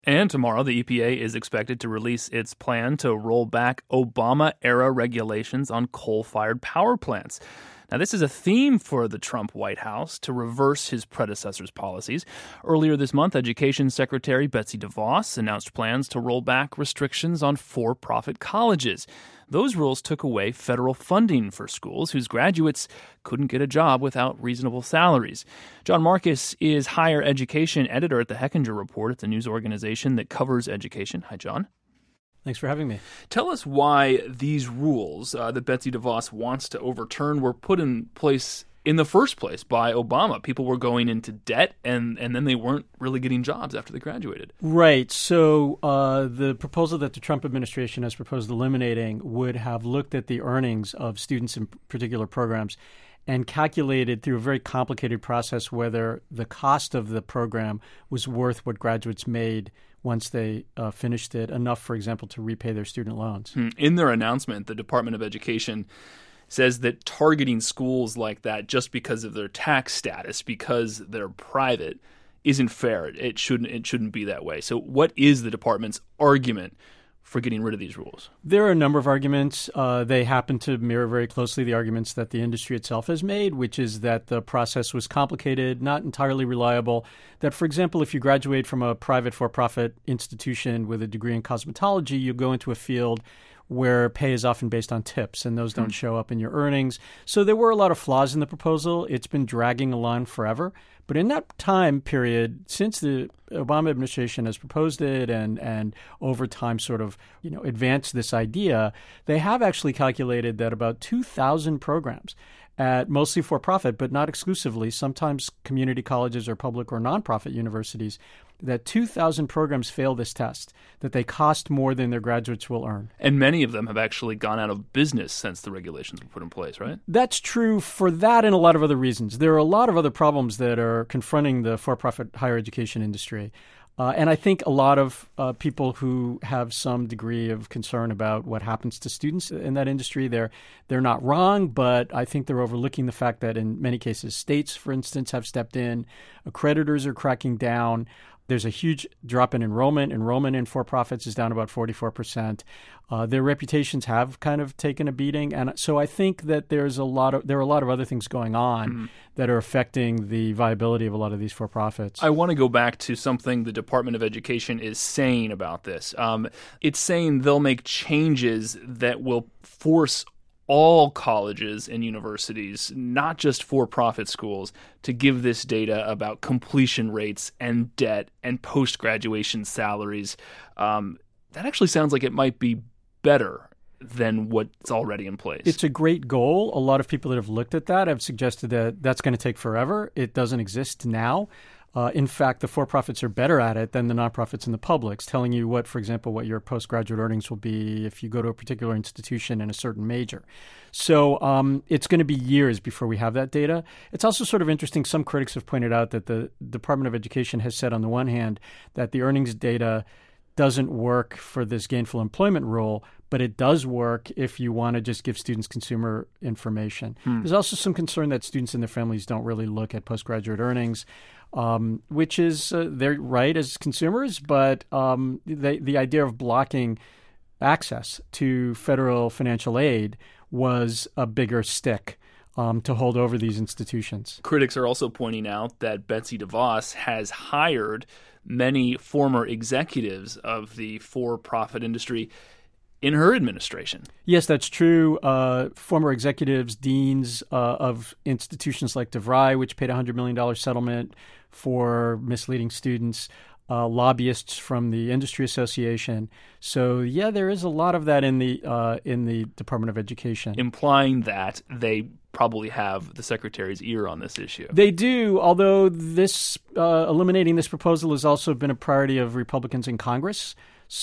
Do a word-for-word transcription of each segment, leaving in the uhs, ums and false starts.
And tomorrow, the E P A is expected to release its plan to roll back Obama-era regulations on coal-fired power plants. Now, this is a theme for the Trump White House to reverse his predecessor's policies. Earlier this month, Education Secretary Betsy DeVos announced plans to roll back restrictions on for-profit colleges. Those rules took away federal funding for schools whose graduates couldn't get a job without reasonable salaries. John Marcus is higher education editor at the Hechinger Report. It's a news organization that covers education. Hi, John. Thanks for having me. Tell us why these rules uh, that Betsy DeVos wants to overturn were put in place in the first place by Obama. People were going into debt, and, and then they weren't really getting jobs after they graduated. Right. So uh, the proposal that the Trump administration has proposed eliminating would have looked at the earnings of students in particular programs and calculated through a very complicated process whether the cost of the program was worth what graduates made once they uh, finished it, enough, for example, to repay their student loans. In their announcement, the Department of Education says that targeting schools like that just because of their tax status, because they're private, isn't fair. It shouldn't, it shouldn't be that way. So what is the department's argument for getting rid of these rules? There are a number of arguments. Uh, they happen to mirror very closely the arguments that the industry itself has made, which is that the process was complicated, not entirely reliable, that, for example, if you graduate from a private for-profit institution with a degree in cosmetology, you go into a field where pay is often based on tips, and those don't mm. show up in your earnings. So there were a lot of flaws in the proposal. It's been dragging along forever. But in that time period, since the Obama administration has proposed it and, and over time sort of, you know, advanced this idea, they have actually calculated that about two thousand programs at mostly for-profit, but not exclusively, sometimes community colleges or public or nonprofit universities, that two thousand programs fail this test, that they cost more than their graduates will earn. And many of them have actually gone out of business since the regulations were put in place, right? That's true for that and a lot of other reasons. There are a lot of other problems that are confronting the for-profit higher education industry. Uh, and I think a lot of uh, people who have some degree of concern about what happens to students in that industry, they're they're not wrong, but I think they're overlooking the fact that in many cases, states, for instance, have stepped in, accreditors are cracking down. There's a huge drop in enrollment. Enrollment in for-profits is down about forty-four percent. Uh, their reputations have kind of taken a beating. And so I think that there's a lot of there are a lot of other things going on mm-hmm. that are affecting the viability of a lot of these for-profits. I want to go back to something the Department of Education is saying about this. Um, it's saying they'll make changes that will force all colleges and universities, not just for-profit schools, to give this data about completion rates and debt and post-graduation salaries. Um, that actually sounds like it might be better than what's already in place. It's a great goal. A lot of people that have looked at that have suggested that that's going to take forever. It doesn't exist now. Uh, in fact, the for-profits are better at it than the nonprofits and the publics, telling you what, for example, what your postgraduate earnings will be if you go to a particular institution in a certain major. So um, it's going to be years before we have that data. It's also sort of interesting. Some critics have pointed out that the Department of Education has said on the one hand that the earnings data doesn't work for this gainful employment rule, but it does work if you want to just give students consumer information. Hmm. There's also some concern that students and their families don't really look at postgraduate earnings, um, which is uh, they're right as consumers, but um, they, the idea of blocking access to federal financial aid was a bigger stick um, to hold over these institutions. Critics are also pointing out that Betsy DeVos has hired many former executives of the for-profit industry in her administration. Yes, that's true. Uh, former executives, deans uh, of institutions like DeVry, which paid a one hundred million dollars settlement for misleading students, uh, lobbyists from the industry association. So, yeah, there is a lot of that in the uh, in the Department of Education. Implying that they probably have the secretary's ear on this issue. They do, although this uh, eliminating this proposal has also been a priority of Republicans in Congress.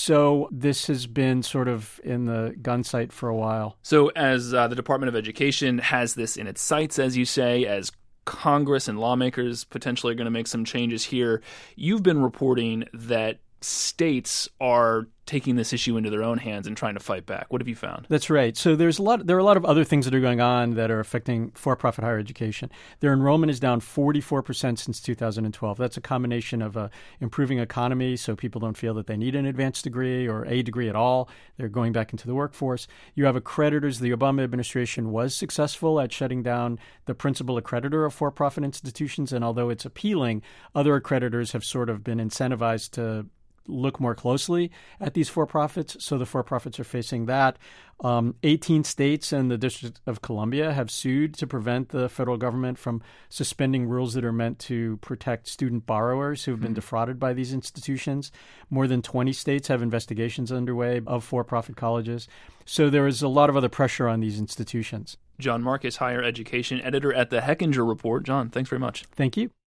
So this has been sort of in the gun sight for a while. So as uh, the Department of Education has this in its sights, as you say, as Congress and lawmakers potentially are going to make some changes here, you've been reporting that states are taking this issue into their own hands and trying to fight back. What have you found? That's right. So there's a lot. There are a lot of other things that are going on that are affecting for-profit higher education. Their enrollment is down forty-four percent since two thousand twelve. That's a combination of a improving economy, so people don't feel that they need an advanced degree or a degree at all. They're going back into the workforce. You have accreditors. The Obama administration was successful at shutting down the principal accreditor of for-profit institutions, and although it's appealing, other accreditors have sort of been incentivized to look more closely at these for-profits. So the for-profits are facing that. Um, eighteen states and the District of Columbia have sued to prevent the federal government from suspending rules that are meant to protect student borrowers who have been mm-hmm. defrauded by these institutions. More than twenty states have investigations underway of for-profit colleges. So there is a lot of other pressure on these institutions. John Marcus, higher education editor at the Hechinger Report. John, thanks very much. Thank you.